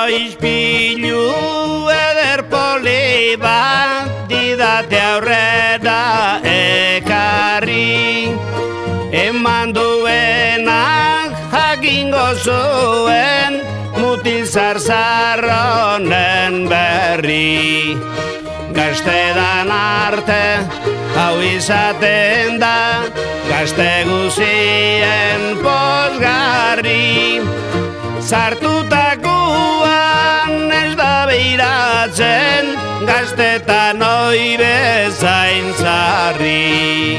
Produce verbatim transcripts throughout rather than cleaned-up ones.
ispilu eder poli bat didate aurrera ekarri. Eman duenak jakingo zuen mutil zarzarronen berri. Gaztedan arte hau izaten da, gazte guzien pozgarri. Sartutakoan ez da beiratzen, gaztetan oi bezain zarri.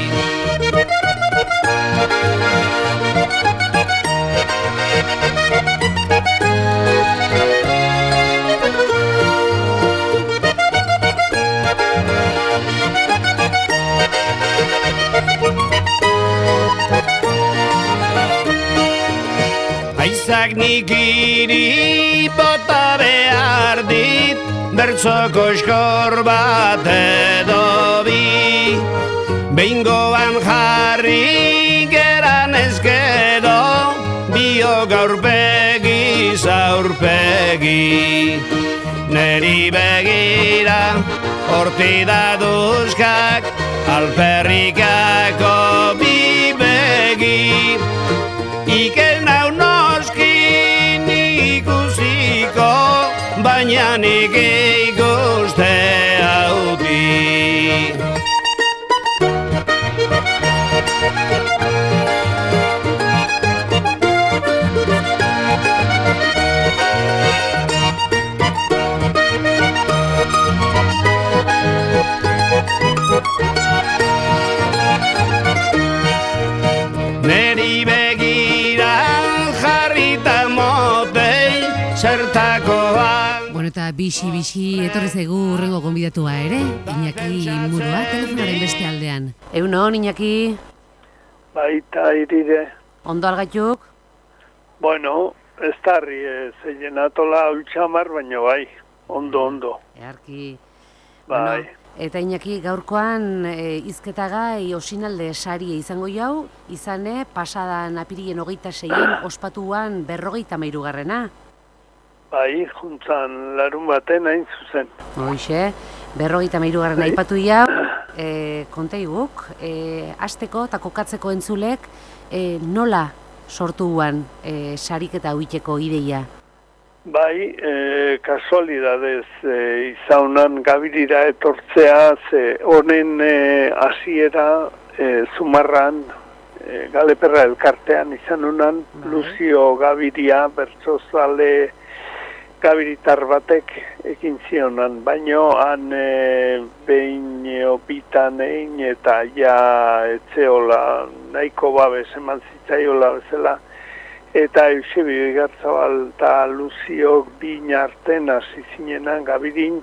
Aizak nik iri bota behar dit, bertzoko eskor bat edo bi. Behingoan jarri geran ezkero, bio gaurpegi zaurpegi. Neri begira horti daduzkak, alperrikako bi begi. Ikel nau noski nik ikusiko, baina nik ikuste hauti. Neri begira jarrita motei zertakoan. Bueno, eta bixi-bixi etorri zaigu hurrengo gonbidatua ere, Iñaki Murua, telefonaren beste aldean. Egunon, Iñaki? Baita iride. Ondo algaituk? Bueno, ez tarri, zeien atola ultsamar, baina bai, ondo, ondo. Earki. Bai. Bueno, eta Iñaki, gaurkoan e, izketagai osinalde saria izango jau, izane pasadan apirilien hogeita seien ospatuan berrogeita mairugarrena. Bai, juntzan larun baten hain zuzen. Hoixe, berrogeita mairugarrena bai. Aipatu jau, e, konteiguk, e, asteko eta kokatzeko entzulek, e, nola sortu guan e, sariketa huiteko ideia? Bai, e, kasualidadez e, izaunan gabirira etortzea, ze honen e, hasiera e, Zumarran, e, Galeperra elkartean izan unan, bai. Luzio Gabiria, bertsozale gabiritar batek ekin zionan, baino han e, behin opitan egin eta ja etzeola nahiko babes eman zitzaiola bezala. Eta Eusebio Igarzabal eta Luziok bin arten hasi zinenan gabirin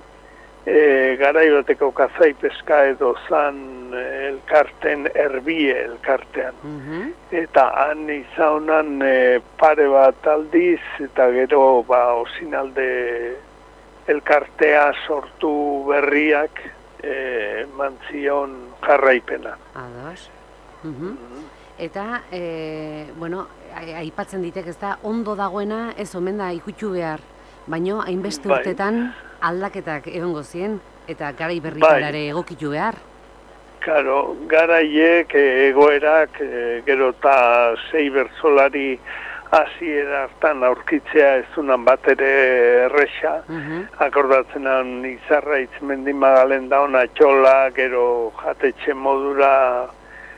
e, garai bateko kazai peska edo zan elkarten erbie elkartean. Mm-hmm. Eta han izaunan e, pare bat aldiz eta gero ba osinalde elkartea sortu berriak e, mantzion jarraipena. Ados. Mm-hmm. Mm-hmm. Eta, e, bueno, aipatzen ditek ez da, ondo dagoena ez omen da ikutxu behar, baino hainbeste bai. Urtetan aldaketak egongo zien, eta garai berritarare bai. Egokitu behar. Karo, garaiek egoerak, e, gero eta sei bertzolari hasiera hartan aurkitzea ez dunan bat ere erresa, uh-huh. Akordatzenan Izarraitz Mendimagalen dauna txola, gero jatetxe modura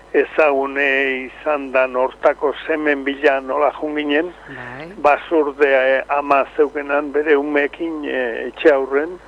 ezagune izan da hortako semen bila nola junginen, bai. Basurde e, ama zeukenan bere umekin e, etxe aurren,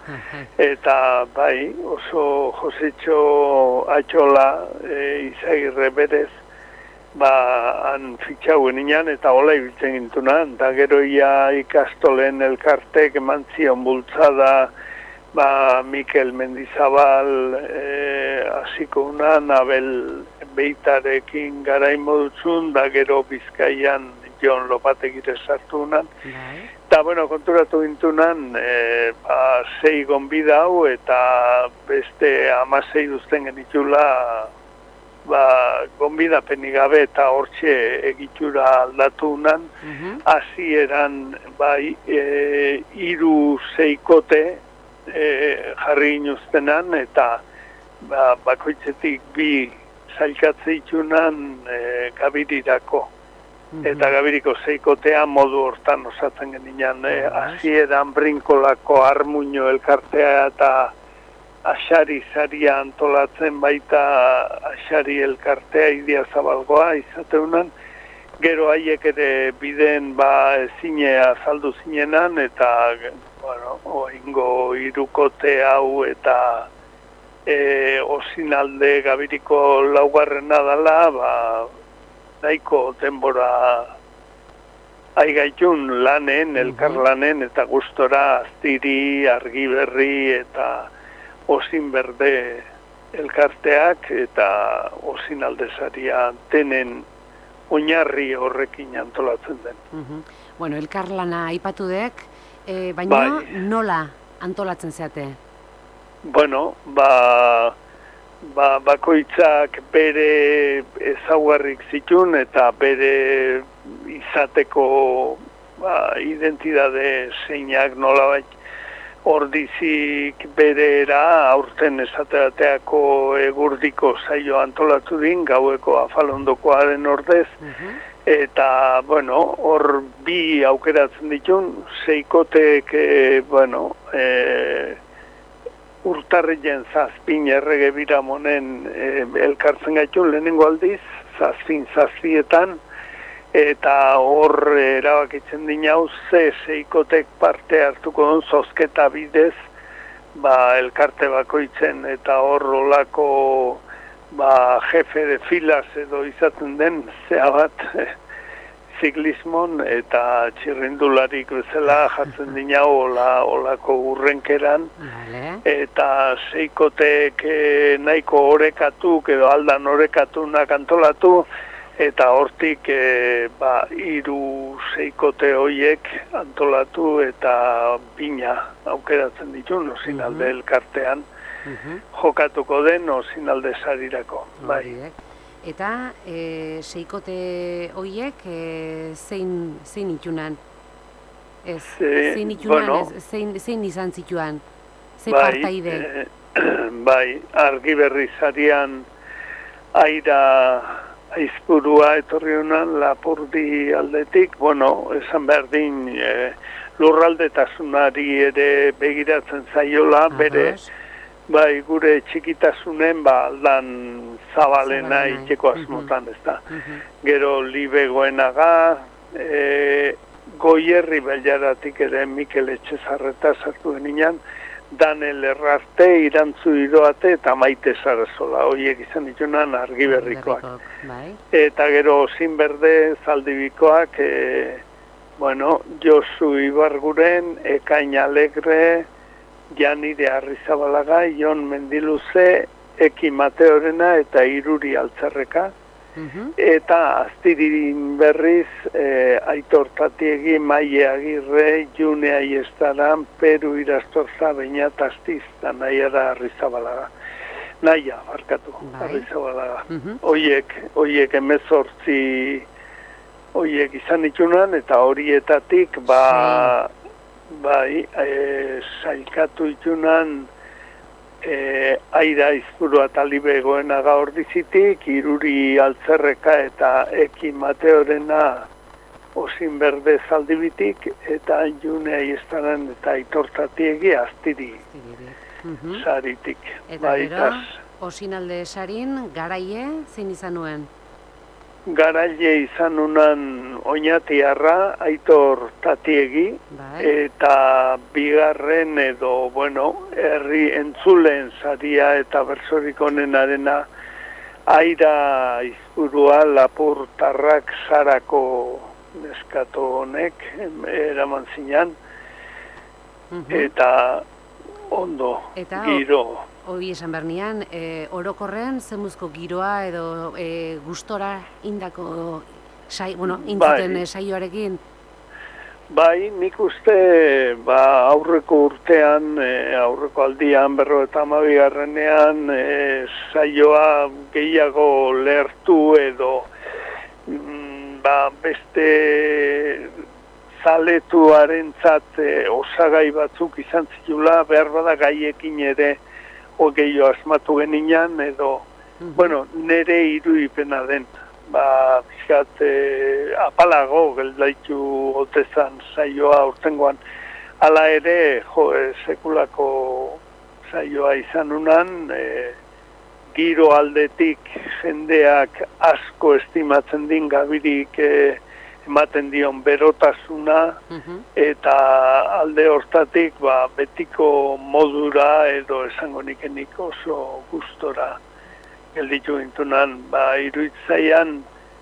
eta bai, oso Josetxo Atxola e, Izagirre berez, ba, han fitxauen inan, eta hola ibiltzen gintunan, eta gero ia ikastolen elkartek eman zion bultzada, ba, Mikel Mendizabal hasiko e, unan, Abel Beitarekin garain modutzun, da gero Bizkaian Jon Lopategire sartu unan. Eta, bueno, konturatu gintunan, e, ba, sei gonbida hau, eta beste amasei duzten genitula, ba, gonbidapenik gabe eta hortxe egitura aldatu nan, hasieran bai e, iru zeikote e, jarri inuztenan, eta ba, bakoitzetik bi zailkatze itunan e, gabirirako. Eta gabiriko zeikotea modu hortan osatzen genian. Hasieran e, brinkolako armuño elkartea eta Axari zaria antolatzen baita Axari elkartea Idia Zabalgoa izateunan. Gero haiek ere biden ba zinea azaldu zinenan, eta bueno, oingo irukote hau eta e, osinalde gabiriko laugarrena dala, ba, nahiko denbora aigaitun lanen, elkarlanen, eta gustora Aztiri, Argiberri eta Osin Berde elkarteak eta Osin Aldesaria tenen oinarri horrekin antolatzen den. Uh-huh. Bueno, elkarlana aipatu dek, e, baina bai. Nola antolatzen zeate? Bueno, ba... Ba, bakoitzak bere ezaugarrik zitun eta bere izateko ba, identitate zeinak nolabait ordizik berera aurten esateateako egurdiko saio antolatu din, gaueko afalondokoaren ordez, eta, bueno, hor bi aukeratzen ditun, zeikotek, e, bueno, e, urtarrilen zazpin errege biramonen e, elkartzen gaitun lehenengo aldiz, zazpin zazpietan, eta hor erabakitzen dinau ze zeikotek parte hartuko duen zozketa bidez, ba, elkarte bakoitzen, eta hor olako ba, jefe de filas edo izaten den zea bat, ziklismon eta txirrindularik bezala jartzen dina ola, olako urrenkeran, vale. Eta zeikotek e, nahiko orekatuk edo aldan orekatunak antolatu, eta hortik e, ba, iru zeikote hoiek antolatu eta bina aukeratzen ditun, osinalde uh-huh. elkartean, uh-huh. jokatuko den osinalde sarirako. Bai. Eta e, seikote hoiek e, zein, zein itunan? Ez, e, zein itunan, bueno, ez, zein, zein izan zituan? Zein bai, partaide? E, bai, Argiberri zarian aira aizpurua etorri honan Lapurdi aldetik, bueno, esan behar din e, lurraldetasunari ere begiratzen zaiola, Arroz. Bere bai, gure txikitasunen ba aldan zabalena itxeko asmotan, ez da. Uh-huh. Gero Libegoenaga, e, Goierri Bellaratik ere Mikel Etxezarreta sartu denian, Danel Errarte, Irantzu Iroate eta Maite Sarasola, horiek izan ditunan Argiberrikoak. Bai. Eta gero Osin Berde Zaldibikoak, e, bueno, Josu Ibarguren, Ekain Alegre, Janire Arrizabalaga, Jon Mendiluze, Eki Mateorena eta Iruri Altzerreka. Uh-huh. Eta Aztirin berriz, e, Aitor Tatiegi, Maie Agirre, June Aiestaran, Peru Irastorza, Beñat Astiz, eta Naiara Arrizabalaga. Naia, barkatu, bai. Arrizabalaga. Uh-huh. Oiek, oiek emezortzi, oiek izan itunan, eta horietatik, ba... Sí. Bai, e, sailkatu itunan e, aira izpuru eta Libegoenaga ordizitik, Iruri Altzerreka eta Eki Mateorena Osin Berde Zaldibitik, eta June Aiestaran eta Aitor Tatiegi Aztiri uh-huh. saritik. Eta bai, gero, Osinalde sarin, garaie, zein izan nuen? Garaile izan unan Oñatiarra, Aitor Tatiegi, bai. Eta bigarren edo, bueno, herri entzuleen saria eta bersorik onenarena aira izpurua Lapurtarrak Sarako neskato honek eraman zinan, uh-huh. eta ondo, eta giro. Hoi esan bernian, e, orokorren zemuzko giroa edo e, gustora indako sai, bueno, intzuten bai. Saioarekin? Bai, nik uste ba, aurreko urtean, e, aurreko aldian, berro eta hamabigarrenean, e, saioa gehiago lertu edo mm, ba, beste zaletuarentzat e, osagai batzuk izan zitula, behar bada gaiekin ere ogeio asmatu geninan edo, mm-hmm. bueno, nere irudipena den. Ba, pixkat, e, apalago geldaitu otezan saioa urtengoan. Hala ere, jo, e, sekulako saioa izan unan, e, giro aldetik jendeak asko estimatzen din gabirik e, ematen dion berotasuna, uh-huh. eta alde hortatik ba, betiko modura edo esango nikenik oso gustora gelditu gintunan, ba, iruditzaian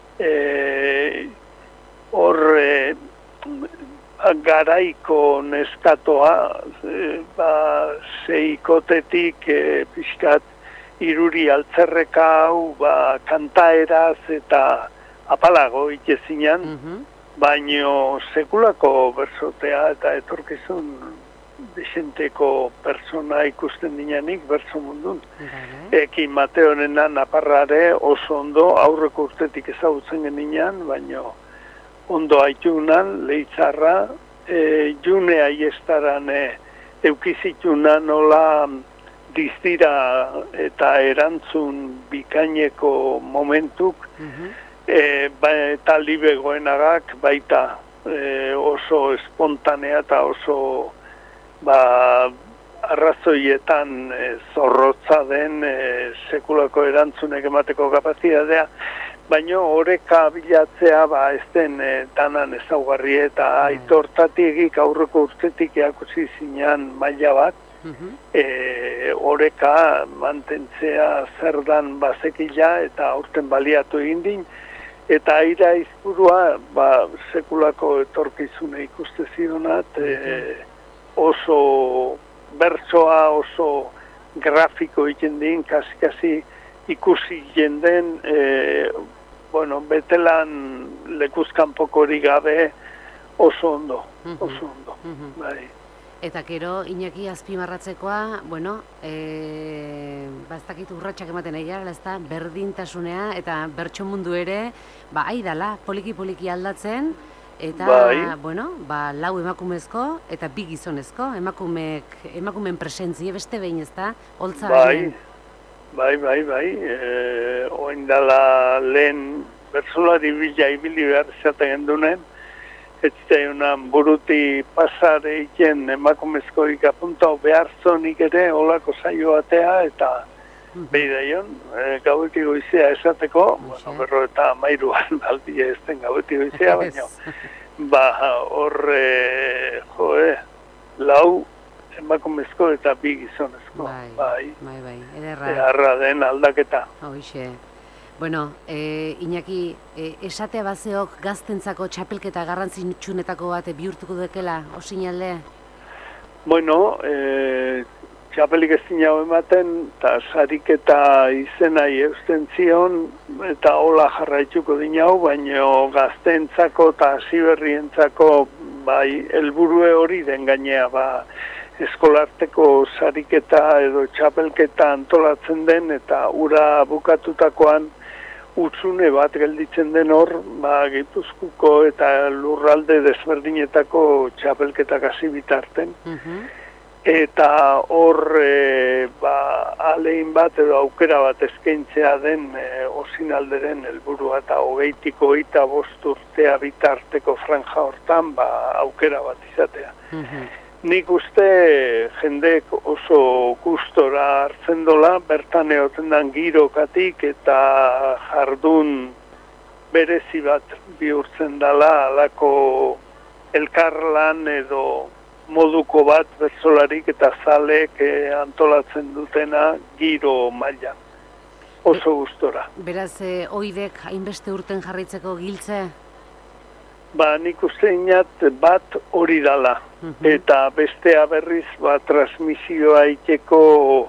hor e, e, garaiko neskatoa, e, ba, seikotetik e, pixkat iruri altzerreka hau, ba, kantaeraz eta apalago itezinan, uh-huh. baino sekulako bersotea eta etorkizun desenteko persona ikusten dinanik berso mundun. Uh-huh. Ekin Mateorena naparrare oso ondo aurreko urtetik ezagutzen geninan, baino ondo haitunan, leitzarra, e, june aiestaran e, eukizitunan nola dizdira eta erantzun bikaineko momentuk, uh-huh. e, ba, eta libegoenagak baita e, oso espontanea eta oso ba, arrazoietan e, zorrotza den e, sekulako erantzunek emateko kapazitatea, baina oreka bilatzea ba, ez den e, danan ezaugarri eta mm. aitortatik aurreko urtetik eakutsi zinean maila bat, mm-hmm. e, oreka mantentzea zer dan bazekila eta aurten baliatu egin din, eta aira izburua ba, sekulako etorkizune ikuste zidonat, mm-hmm. e, oso bertsoa, oso grafiko egiten din, kasi-kasi ikusi jenden, e, bueno, betelan lekuzkanpokori gabe oso ondo, oso ondo, mm-hmm. bai. Eta gero, Iñaki azpimarratzekoa, bueno, e, ba, ez dakit urratxak ematen egia, ez da, berdintasunea eta bertso mundu ere, ba, aidala, poliki-poliki aldatzen, eta, bai. bueno, ba, lau emakumezko eta bi gizonezko, emakumeek, emakumeen presentzie beste behin ez da, holtza bai, bai, bai, bai, e, oindala lehen bertsolari bila ibili behar izaten gendunen, ez zaiunan buruti pasare iken emakumezko ikapuntau behar zonik ere olako saio batea eta uh-huh. beidaion, e, gauetik goizea esateko, bueno, berro eta mairuan aldia ez den gauetik goizea, baina ba, horre, joe, lau emakumezko eta bi gizonezko, bai, bai, bai, bai. Ederra. Eharra den aldaketa. Hoixe. Bueno, e, Iñaki, e, esatea bazeok gaztentzako txapelketa garrantzitsunetako bat bihurtuko dekela, osinalde? Bueno, e, txapelik ez dinau ematen, eta sariketa izenai eusten zion, eta hola jarraituko dinau, baina gaztentzako eta hasiberrientzako bai, helburue hori den gainea, ba, eskolarteko sariketa edo txapelketa antolatzen den, eta ura bukatutakoan utzune bat gelditzen den hor, ba, Gipuzkoako eta lurralde desberdinetako txapelketak hasi bitarten. Uh-huh. Eta hor e, ba, alein bat edo aukera bat eskaintzea den e, osinalderen helburua eta hogeitik hogeita bost urtea bitarteko franja hortan ba, aukera bat izatea. Uh-huh. Nik uste jendek oso gustora hartzen dola, bertan egoten dan girokatik eta jardun berezi bat bihurtzen dela alako elkarlan edo moduko bat bertsolarik eta zalek eh, antolatzen dutena giro mailan. Oso gustora. Beraz, eh, oidek hainbeste urten jarraitzeko giltze? Ba, nik uste inat bat hori dala. Uh-huh. Eta bestea berriz, ba, transmisioa iteko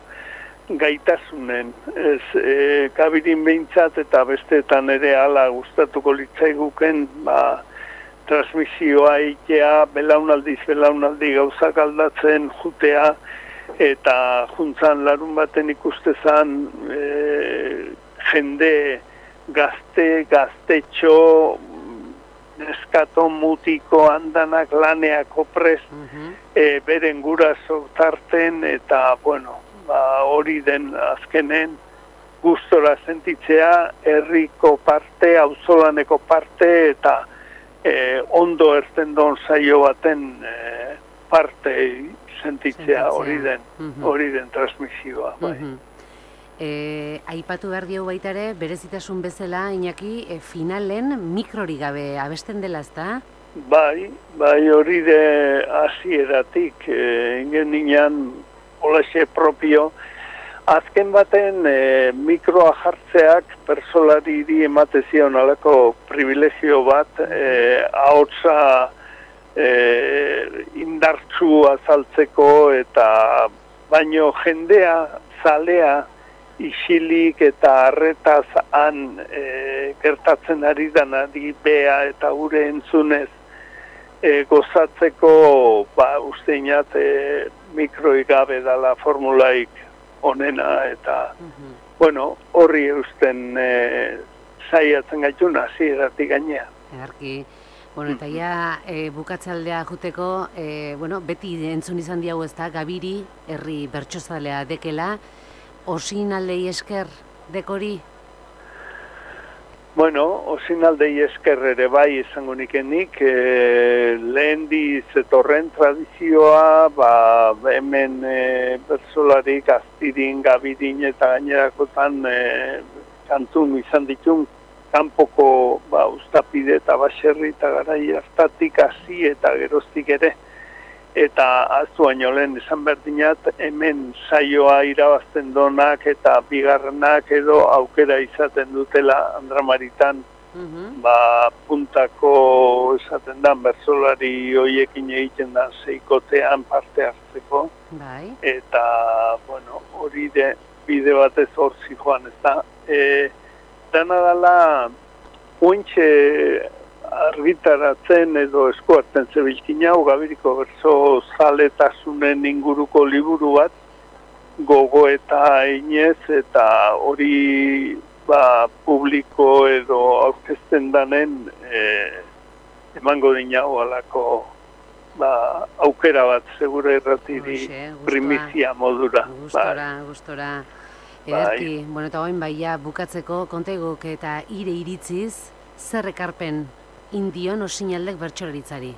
gaitasunen. Ez, e, kabirin behintzat eta besteetan ere ala gustatuko litzaiguken, ba, transmisioa egitea, belaunaldiz belaunaldi gauzak aldatzen jutea, eta juntzan larun baten ikustezan e, jende gazte, gaztetxo, neskato mutiko andanak laneako prest, uh-huh. e, beren guraso tarten, eta, bueno, ba, hori den azkenen gustora sentitzea, herriko parte, auzolaneko parte, eta e, ondo erten don saio baten e, parte sentitzea, hori den, uh-huh. hori den transmisioa, bai. Uh-huh. E, aipatu behar diogu baita ere, berezitasun bezala, Iñaki, e, finalen mikrori gabe abesten dela, ezta? Bai, bai hori de hasieratik, e, ingen nian olaxe propio, azken baten e, mikroa jartzeak persolari di emate zion alako privilegio bat, e, ahotsa e, indartsu azaltzeko, eta baino jendea, zalea, isilik eta arretaz han e, gertatzen ari danari bea eta gure entzunez e, gozatzeko, ba, uste inat e, mikroi gabe dala formulaik onena, eta uh-huh. bueno, horri eusten e, saiatzen gaitun hasieratik gainea. Erki, bueno, eta ja e, bukatzaldea juteko, e, bueno, beti entzun izan diago ez da, Gabiri, herri bertsozalea dekela, osin aldei esker dekori? Bueno, osin aldei esker ere bai esango nikenik, e, lehen di zetorren tradizioa, ba, hemen e, bertsolarik aztirin, gabirin eta gainerakotan e, kantun izan ditun, kanpoko ba, ustapide eta baserri eta garai hartatik hasi eta geroztik ere. Eta aztu baino lehen esan berdinat, hemen saioa irabazten donak eta bigarrenak edo aukera izaten dutela Andramaritan, uh-huh. ba, puntako esaten dan bertsolari hoiekin egiten dan seikotean parte hartzeko. Bai. Eta, bueno, hori de bide batez hortzi joan, ez da. E, dana dala, ointxe argitaratzen edo eskuartzen zebilkin hau, Gabiriko bertso zaletasunen inguruko liburu bat, gogo eta inez, eta hori ba, publiko edo aurkezten danen e, emango dinau alako ba, aukera bat segura irratiri primizia modura. Gustora, ba. gustora. Ederki, bai. Bueno, eta goin baia bukatzeko kontegok eta ire iritziz, zer ekarpen indion osinaldek bertsolaritzari?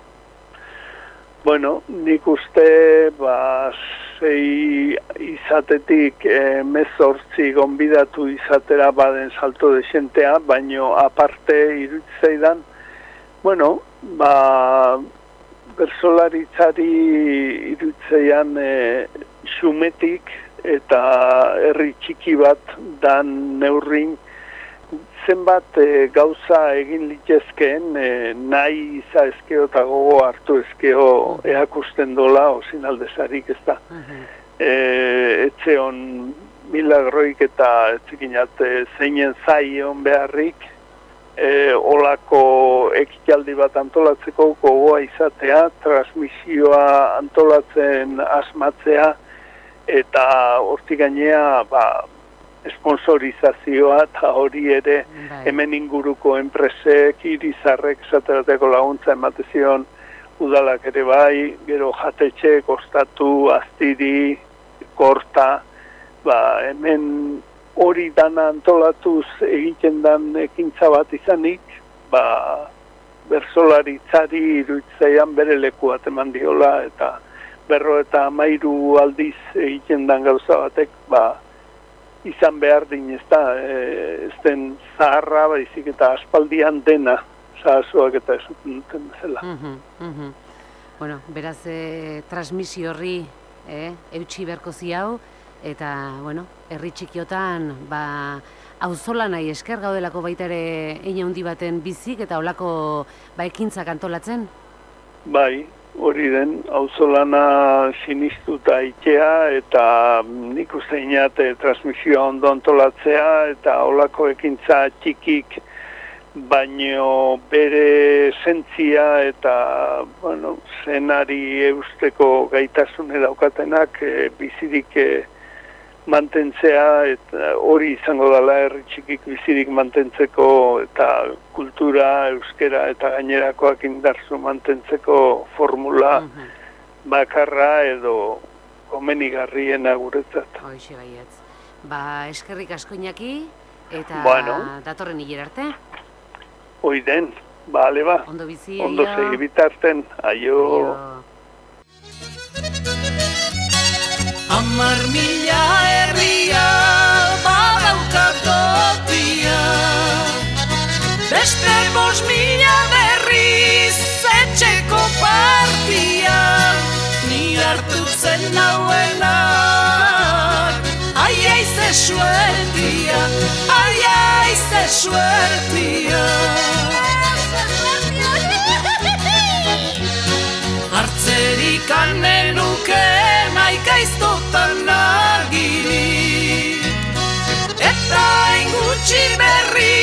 Bueno, nik uste ba, sei izatetik eh, mezortzi gonbidatu izatera baden salto desentea, baino aparte irutzeidan, bueno, ba, bertsolaritzari irutzeian eh, xumetik eta herri txiki bat dan neurrin, zenbat e, gauza egin litezkeen e, nahi iza ezkeo eta gogo hartu ezkeo eakusten dola osin aldezarik ez da. Uh-huh. E, etzeon milagroik eta etzikinat e, zeinen zaion beharrik e, olako ekitaldi bat antolatzeko gogoa izatea, transmisioa antolatzen asmatzea eta hortik gainea ba, sponsorizazioa eta hori ere bai. Hemen inguruko enpresek, irizarrek esaterateko laguntza ematezion udalak ere bai, gero jatetxe, kostatu, astiri, korta, ba, hemen hori dana antolatuz egiten dan ekintza bat izanik, ba, bertsolaritzari iruditzaian bere leku bat eman diola, eta berro eta amairu aldiz egiten dan gauza batek, ba, izan behar din ez da, e, ez den zaharra, baizik eta aspaldian dena, zahazuak eta esaten duten bezala. Uh-huh, uh-huh. Bueno, beraz, e, transmisio horri e, eutxi berko ziau, eta, bueno, herri txikiotan, ba, auzola nahi esker gaudelako baita ere eine handi baten bizik, eta olako ba, ekintzak antolatzen? Bai, hori den, auzolana sinistuta ikea, eta nik uste inat transmisioa ondo antolatzea, eta olako ekintza txikik baino bere zentzia eta, bueno, zenari eusteko gaitasune daukatenak e, bizirik e, mantentzea, eta hori izango dela herri txikik bizirik mantentzeko eta kultura, euskera eta gainerakoak indarzu mantentzeko formula uh-huh. bakarra edo komenigarriena guretzat. Hoxe baietz. Ba, eskerrik asko Iñaki eta bueno. datorren hiler arte. Oiden, bale ba. Ondo bizi, Ondo segi bitarten, aio. Amar mila herria badaukat dotia, beste bos mila berriz etxeko partia, ni hartutzen nauenak, ai ai ze suertia, ai ai ze suertia. Hartzerik anenuke gaiztotan argiri, eta ingutxi berri